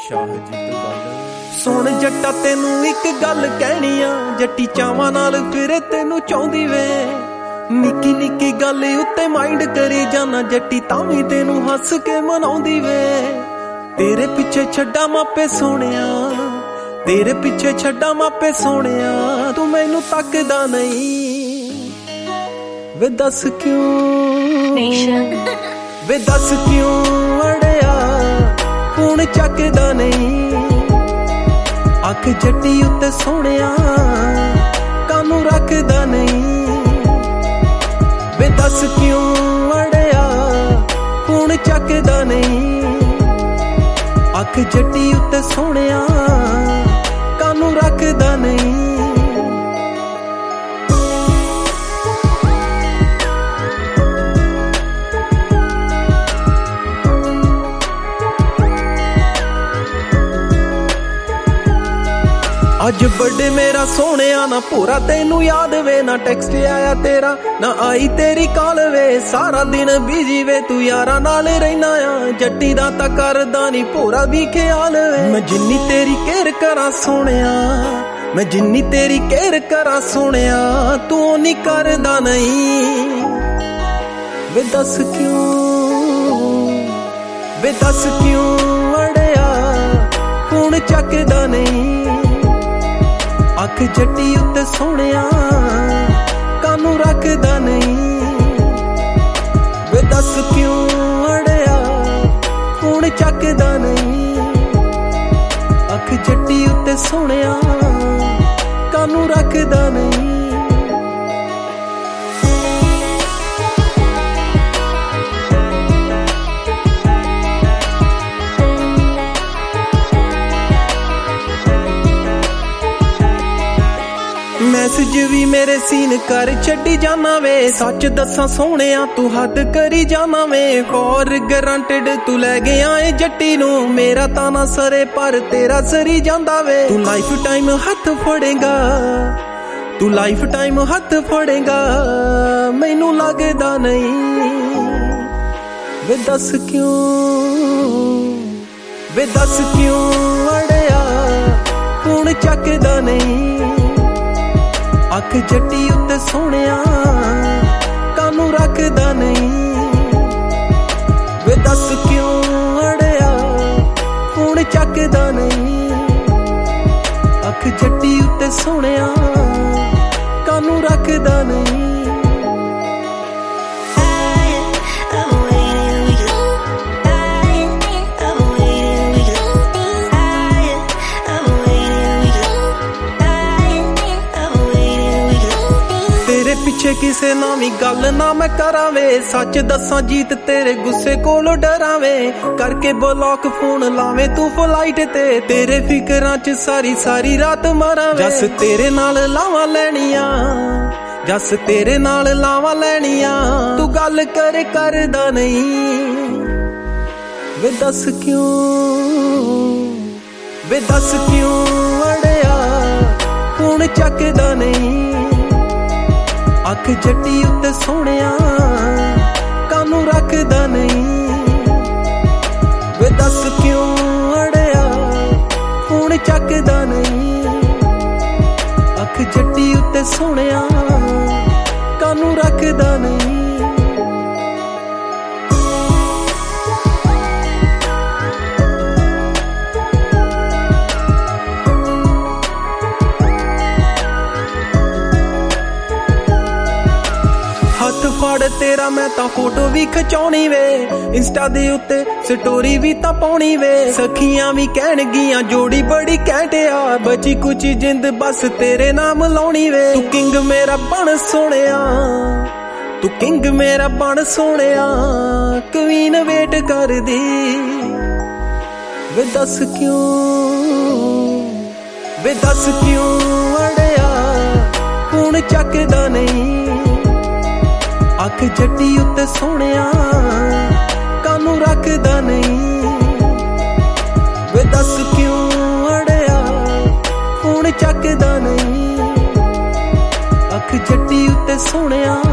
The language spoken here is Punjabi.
ਸ਼ਾਹਜੀਤ ਗੱਲ ਸੁਣ ਜੱਟਾ ਤੈਨੂੰ ਇੱਕ ਗੱਲ ਕਹਿਣੀ ਆ, ਜੱਟੀ ਚਾਵਾਂ ਨਾਲ ਫਿਰੇ ਤੈਨੂੰ ਚਾਹੁੰਦੀ ਵੇ। ਨਿੱਕੀ ਨਿੱਕੀ ਗੱਲ ਉੱਤੇ ਮਾਈਂਡ ਕਰੀ ਜਾਣਾ, ਜੱਟੀ ਤਾਂ ਵੀ ਤੈਨੂੰ ਹੱਸ ਕੇ ਮਨਾਉਂਦੀ ਵੇ। ਤੇਰੇ ਪਿੱਛੇ ਛੱਡਾਂ ਮਾਪੇ ਸੋਹਣਿਆ, ਤੇਰੇ ਪਿੱਛੇ ਛੱਡਾਂ ਮਾਪੇ ਸੋਹਣਿਆ, ਤੂੰ ਮੈਨੂੰ ਤੱਕਦਾ ਨਹੀਂ ਵੇ ਦੱਸ ਕਿਉਂ, ਵੇ ਦੱਸ ਕਿਉਂ ਅੜਿਆ ਹੁਣ ਚੱਕਦਾ ਨਹੀਂ। ਅੱਖ ਜੱਟੀ ਉੱਤੇ ਸੋਹਣਿਆ ਕਾਨੂੰ ਰੱਖਦਾ ਨਹੀਂ, ਵੇ ਦੱਸ ਕਿਉਂ ਅੜਿਆ ਹੁਣ ਚੱਕਦਾ ਨਹੀਂ। ਅੱਖ ਜੱਟੀ ਉੱਤੇ ਸੋਹਣਿਆ ਕਾਨੂੰ ਰੱਖਦਾ ਨਹੀਂ। ਅੱਜ ਬਰਥਡੇ ਮੇਰਾ ਸੋਹਣਿਆ, ਨਾ ਭੋਰਾ ਤੈਨੂੰ ਯਾਦ ਵੇ, ਨਾ ਟੈਕਸਟ ਆਇਆ ਤੇਰਾ, ਨਾ ਆਈ ਤੇਰੀ ਕਾਲ ਵੇ। ਸਾਰਾ ਦਿਨ ਬਿਜੀ ਵੇ ਤੂੰ ਯਾਰਾਂ ਨਾਲ ਰਹਿਣਾ ਆ, ਜੱਟੀ ਦਾ ਤਾਂ ਕਰਦਾ ਨੀ ਭੋਰਾ ਵੀ ਖਿਆਲ ਵੇ। ਮੈਂ ਜਿੰਨੀ ਤੇਰੀ ਕੇਅਰ ਕਰਾਂ ਸੋਹਣਿਆ, ਮੈਂ ਜਿੰਨੀ ਤੇਰੀ ਕੇਅਰ ਕਰਾਂ ਸੋਹਣਿਆ, ਤੂੰ ਨੀ ਕਰਦਾ ਨਹੀਂ ਵੇ ਦੱਸ ਕਿਉਂ, ਵੇ ਦੱਸ ਕਿਉਂ ਅੜਿਆ ਹੁਣ ਚੱਕਦਾ ਨਹੀਂ। ਅੱਖ ਜੱਟੀ ਉੱਤੇ ਸੋਹਣਿਆ ਕਾਨੂੰ ਰੱਖਦਾ ਨਹੀਂ, ਵੇ ਦੱਸ ਕਿਉਂ ਅੜਿਆ ਹੁਣ ਚੱਕਦਾ ਨਹੀਂ। ਅੱਖ ਜੱਟੀ ਉੱਤੇ ਸੋਹਣਿਆ ਕਾਨੂੰ ਰੱਖਦਾ ਨਹੀਂ। ਮੈਸੇਜ ਵੀ ਮੇਰੇ ਸੀਨ ਕਰ ਛੱਡੀ ਜਾਣਾ ਵੇ, ਸੱਚ ਦੱਸਾਂ ਸੋਹਣਿਆ ਤੂੰ ਹੱਦ ਕਰੀ ਜਾਣਾ ਵੇ। ਫੋਰ ਗਰੰਟਡ ਤੂੰ ਲੈ ਗਿਆ ਏ ਜੱਟੀ ਨੂੰ, ਮੇਰਾ ਤਾਂ ਨਾ ਸਰੇ ਪਰ ਤੇਰਾ ਸਰੀ ਜਾਂਦਾ ਵੇ। ਤੂੰ ਲਾਈਫ ਟਾਈਮ ਹੱਥ ਫੜੇਗਾ, ਤੂੰ ਲਾਈਫ ਟਾਈਮ ਹੱਥ ਫੜੇਗਾ, ਮੈਨੂੰ ਲੱਗਦਾ ਨਹੀਂ ਵੇ ਦੱਸ ਕਿਉਂ, ਵੇ ਦੱਸ ਕਿਉਂ ਅੜਿਆ ਹੁਣ ਚੱਕਦਾ ਨਹੀਂ। ਅੱਖ ਜੱਟੀ ਉੱਤੇ ਸੋਹਣਿਆ ਕਾਨੂੰ ਰੱਖਦਾ ਨਹੀਂ, ਵੇ ਦੱਸ ਕਿਉਂ ਅੜਿਆ ਹੁਣ ਚੱਕਦਾ ਨਹੀਂ। ਅੱਖ ਜੱਟੀ ਉੱਤੇ ਸੋਹਣਿਆ ਕਾਨੂੰ ਰੱਖਦਾ ਨਹੀਂ। ਪਿੱਛੇ ਕਿਸੇ ਨਾਲ ਵੀ ਗੱਲ ਨਾ ਮੈਂ ਕਰਾਂ ਵੇ, ਸੱਚ ਦੱਸਾਂ ਜੀਤ ਤੇਰੇ ਗੁੱਸੇ ਕੋਲੋਂ ਡਰਾਂ ਵੇ। ਕਰਕੇ ਬਲੌਕ ਫੋਨ ਲਾਵੇਂ ਤੂੰ ਫਲਾਈਟ ਤੇ, ਤੇਰੇ ਫਿਕਰਾਂ ਚ ਸਾਰੀ ਸਾਰੀ ਰਾਤ ਮਰਾਂ ਵੇ। ਜੱਸ ਤੇਰੇ ਨਾਲ ਲਾਵਾਂ ਲੈਣੀਆਂ, ਜੱਸ ਤੇਰੇ ਨਾਲ ਲਾਵਾਂ ਲੈਣੀਆਂ, ਤੂੰ ਗੱਲ ਕਰ ਕਰਦਾ ਨਹੀਂ ਵੇ ਦੱਸ ਕਿਉਂ, ਵੇ ਦੱਸ ਕਿਉਂ ਅੜਿਆ ਹੁਣ ਚੱਕਦਾ ਨਹੀਂ। ਅੱਖ ਜੱਟੀ ਉੱਤੇ ਸੋਹਣਿਆ ਕਾਨੂੰ ਰੱਖਦਾ ਨਹੀਂ, ਵੇ ਦੱਸ ਕਿਉਂ ਅੜਿਆ ਹੁਣ ਚੱਕਦਾ ਨਹੀਂ। ਅੱਖ ਜੱਟੀ ਉੱਤੇ ਸੋਹਣਿਆ ਕਾਨੂੰ ਰੱਖਦਾ ਨਹੀਂ। ਹੱਥ ਫੜ ਤੇਰਾ ਮੈਂ ਤਾਂ ਫੋਟੋ ਵੀ ਖਿਚਾਉਣੀ ਵੇ, ਇੰਸਟਾ ਦੇ ਉੱਤੇ ਸਟੋਰੀ ਵੀ ਤਾਂ ਪਾਉਣੀ ਵੇ। ਸਖੀਆਂ ਵੀ ਕਹਿਣਗੀਆਂ ਜੋੜੀ ਬੜੀ ਘੈਂਟ ਆ, ਬਚੀ ਕੁਛ ਜਿੰਦ ਬਸ ਤੇਰੇ ਨਾਮ ਲਾਉਣੀ ਵੇ। ਤੂੰ ਕਿੰਗ ਮੇਰਾ ਬਣ ਸੋਹਣਿਆ, ਤੂੰ ਕਿੰਗ ਮੇਰਾ ਬਣ ਸੋਹਣਿਆ, ਕਵੀਨ ਵੇਟ ਕਰਦੀ ਵੇ ਦੱਸ ਕਿਉਂ, ਵੇ ਦੱਸ ਕਿਉਂ ਅੜਿਆ ਹੁਣ ਚੱਕਦਾ ਨਹੀਂ। ਅੱਖ ਜੱਟੀ ਉੱਤੇ ਸੋਹਣਿਆ ਕਾਨੂੰ ਰੱਖਦਾ ਨਹੀਂ, ਵੇ ਦੱਸ ਕਿਉਂ ਅੜਿਆ ਹੁਣ ਚੱਕਦਾ ਨਹੀਂ। ਅੱਖ ਜੱਟੀ ਉੱਤੇ ਸੋਹਣਿਆ